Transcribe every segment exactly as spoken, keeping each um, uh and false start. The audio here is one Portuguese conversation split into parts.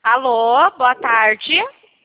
Alô, boa tarde.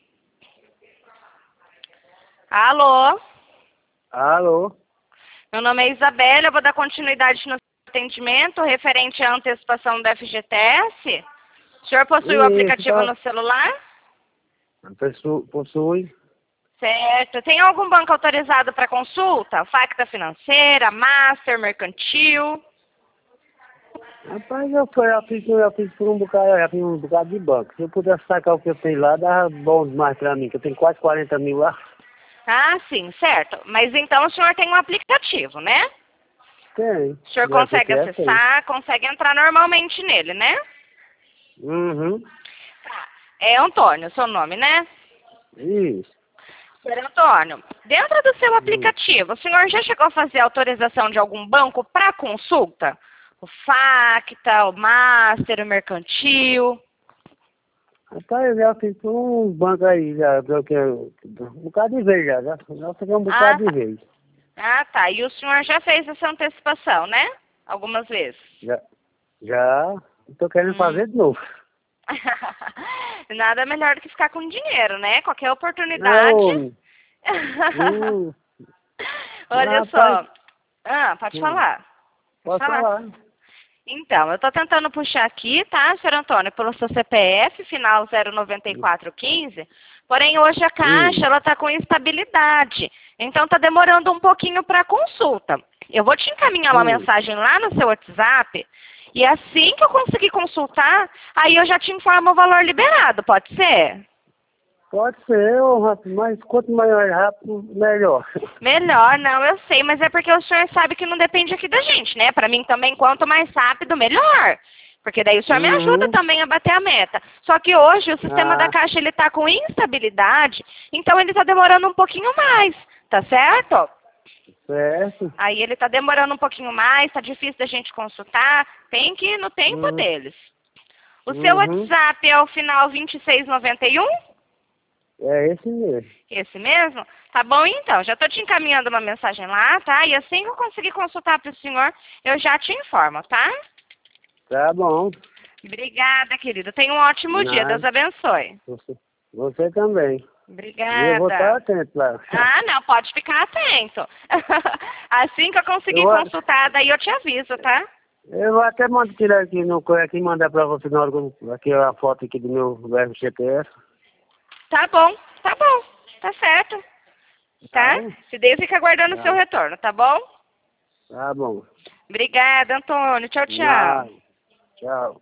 Alô, Alô? meu nome é Isabela, eu vou dar continuidade no atendimento referente à antecipação do F G T S. O senhor possui o Isso, aplicativo tá. no celular? Possu- Possui. Certo. Tem algum banco autorizado para consulta? Facta Financeira, Master, Mercantil? Rapaz, eu, fui, eu, fiz, eu fiz por um bocado, eu fiz um bocado de banco. Se eu pudesse sacar o que eu tenho lá, dava bom demais pra mim, que eu tenho quase quarenta mil lá. Ah, sim, certo. Mas então o senhor tem um aplicativo, né? Tem. O senhor Do consegue F G T S tem. acessar, consegue entrar normalmente nele, né? Uhum. Tá. É Antônio, seu nome, né? Isso. Senhor Antônio, dentro do seu Hum. aplicativo, o senhor já chegou a fazer autorização de algum banco para consulta? O Facta, o Master, o Mercantil? Rapaz, eu já fiz por um banco aí, já, do que eu- um bocado de vez já, já, já peguei um Ah, bocado de tá. vez. Ah, tá. E o senhor já fez essa antecipação, né? Algumas vezes. Já, já, tô querendo Hum. fazer de novo. Nada melhor do que ficar com dinheiro, né? Qualquer oportunidade. Não, hum, mas Olha rapaz, só. Ah, pode hum, falar. Pode posso falar. falar. Então, eu estou tentando puxar aqui, tá, senhor Antônio, pelo seu C P F, final zero nove quatro um cinco, porém hoje a Hum, caixa ela está com instabilidade, então está demorando um pouquinho para consulta. Eu vou te encaminhar uma hum. mensagem lá no seu WhatsApp, e assim que eu conseguir consultar, aí eu já te informo o valor liberado, pode ser? Pode ser, ô, rapaz, mas quanto maior rápido, melhor. Melhor, não, eu sei, mas é porque o senhor sabe que não depende aqui da gente, né? Para mim também, quanto mais rápido, melhor. Porque daí o senhor me ajuda Uhum. também a bater a meta. Só que hoje o sistema da Ah, Caixa ele está com instabilidade, então ele está demorando um pouquinho mais, tá certo? certo. Aí ele está demorando um pouquinho mais, está difícil da gente consultar, tem que ir no tempo Uhum. deles. O seu Uhum. WhatsApp é o final vinte e seis noventa e um? É esse mesmo. Esse mesmo? Tá bom então, já estou te encaminhando uma mensagem lá, tá? E assim que eu conseguir consultar para o senhor, eu já te informo, tá? Tá bom. Obrigada, querido. Tenha um ótimo dia. Deus Nada. abençoe. Você, você também. E eu vou estar Obrigada. atento lá. Ah, não, pode ficar atento. Assim que eu Eu conseguir vou, consultar, daí eu te aviso, tá? eu vou até mandar tirar aqui no aqui e mandar pra você na hora que eu- aqui a foto aqui do meu G P S. Tá bom, tá bom. Tá certo. Tá Tá? bom? Se Deus fica aguardando o seu Tá, retorno, tá bom? tá bom. Obrigada, Antônio. Tchau, tchau. Nada. Tchau.